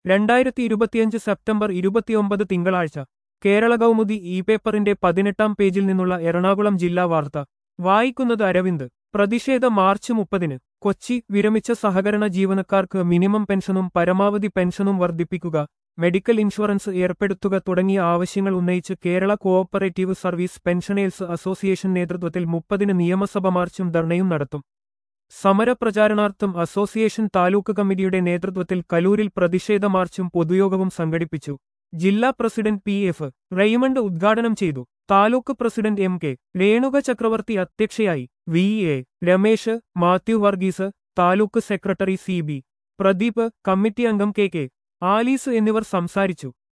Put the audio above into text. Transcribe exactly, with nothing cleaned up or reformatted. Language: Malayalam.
രണ്ടായിരത്തി ഇരുപത്തിയഞ്ച് സെപ്റ്റംബർ ഇരുപത്തിയൊമ്പത് തിങ്കളാഴ്ച കേരള കൗമുദി ഇ പേപ്പറിന്റെ പതിനെട്ടാം പേജിൽ നിന്നുള്ള എറണാകുളം ജില്ലാ വാർത്ത വായിക്കുന്നത് അരവിന്ദ്. പ്രതിഷേധ മാർച്ച് മുപ്പതിന് കൊച്ചി. വിരമിച്ച സഹകരണ ജീവനക്കാർക്ക് മിനിമം പെൻഷനും പരമാവധി പെൻഷനും വർദ്ധിപ്പിക്കുക, മെഡിക്കൽ ഇൻഷുറൻസ് ഏർപ്പെടുത്തുക തുടങ്ങിയ ആവശ്യങ്ങൾ ഉന്നയിച്ച് Kerala cooperative service pensioners association നേതൃത്വത്തിൽ മുപ്പതിന് നിയമസഭ മാർച്ചും ധർണയും നടത്തും. സമരപ്രചാരണാർത്ഥം അസോസിയേഷൻ താലൂക്ക് കമ്മിറ്റിയുടെ നേതൃത്വത്തിൽ കലൂരിൽ പ്രതിഷേധ മാർച്ചും പൊതുയോഗവും സംഘടിപ്പിച്ചു. ജില്ലാ പ്രസിഡന്റ് പി എഫ് റെയ്മണ്ട് ഉദ്ഘാടനം ചെയ്തു. Taluk president M K Renuka Chakravarthi അധ്യക്ഷയായി. V A Ramesh, Mathew Varghese, taluk secretary C B Pradeep, committee അംഗം കെ കെ ആലീസ് എന്നിവർ സംസാരിച്ചു.